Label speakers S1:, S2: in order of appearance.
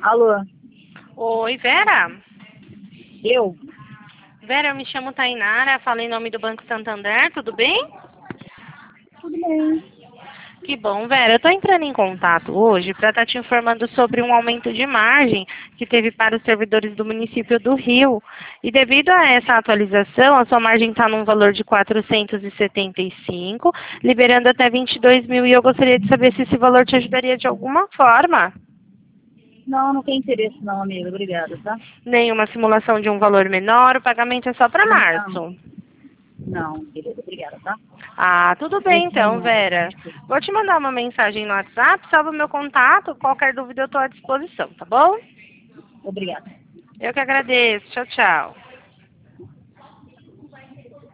S1: Alô,
S2: Oi, Vera?
S1: eu?
S2: Vera, eu me chamo Tainara, falo em nome do Banco Santander, tudo bem?
S1: Tudo bem.
S2: Que bom, Vera. Eu estou entrando em contato hoje para estar te informando sobre um aumento de margem que teve para os servidores do município do Rio. E devido a essa atualização, a sua margem está num valor de 475, liberando até 22 mil. E eu gostaria de saber se esse valor te ajudaria de alguma forma.
S1: Não, não tem interesse não, amiga. Obrigada, tá?
S2: Nenhuma simulação de um valor menor, o pagamento é só para
S1: Não,
S2: março.
S1: não, beleza. Obrigada, tá?
S2: Ah, tudo bem
S1: Nesse
S2: então,
S1: momento.
S2: Vera. Vou te mandar uma mensagem no WhatsApp, salva o meu contato, qualquer dúvida eu estou à disposição, tá bom?
S1: Obrigada.
S2: Eu que agradeço. Tchau, tchau.